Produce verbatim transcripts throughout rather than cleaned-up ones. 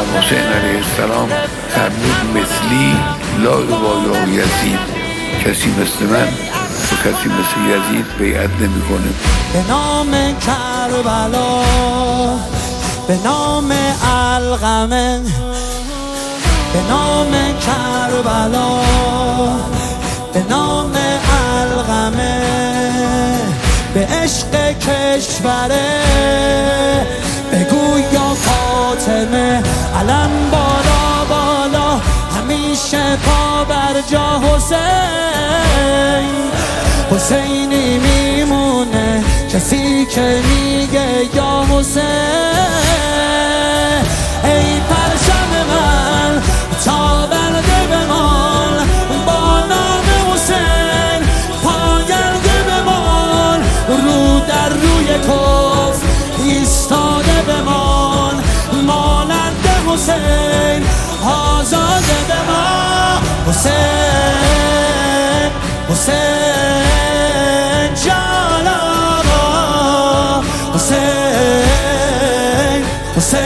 امام حسین علیه السلام فرمود مثلی لا یبایع یزید، کسی مثل من و کسی مثل یزید بیعت نمیکنه. به نام کربلا، به نام القمه، به نام کربلا، به نام القمه، به عشق کشوره بگو یا فاطمه، علم بالا بالا همیشه پا بر جا حسین. حسینی میمونه کسی که میگه یا حسین. ای پرچم من تابنده بمان، با نام حسین پاینده بمان، رو در روی کفر ایستاده بمان، مانند حسین آزاده بمان. حسین حسین جان آقا، حسین حسین،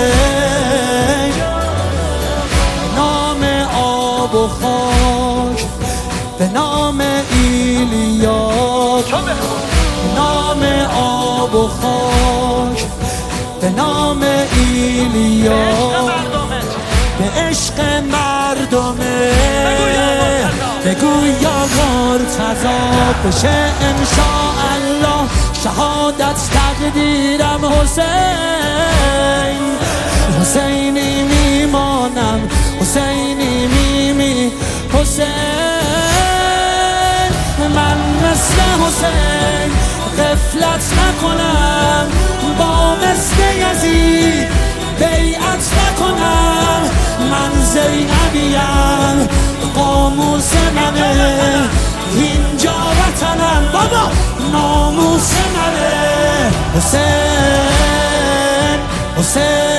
به نام آب و خاک، به نام ایلیا، به نام آب و خاک، به نام ایلیا، به عشق مردمه بگو یا مرتضی، بشه انشاءالله شهادت تقدیرم حسین. حسینی میمانم، حسینی میمی حسین. من مثل حسین غفلت نکنم، با مثل یزید بیعت نکنم. من زینبیم قاموس منه، اینجا وطنم بابا ناموس منه. حسین حسین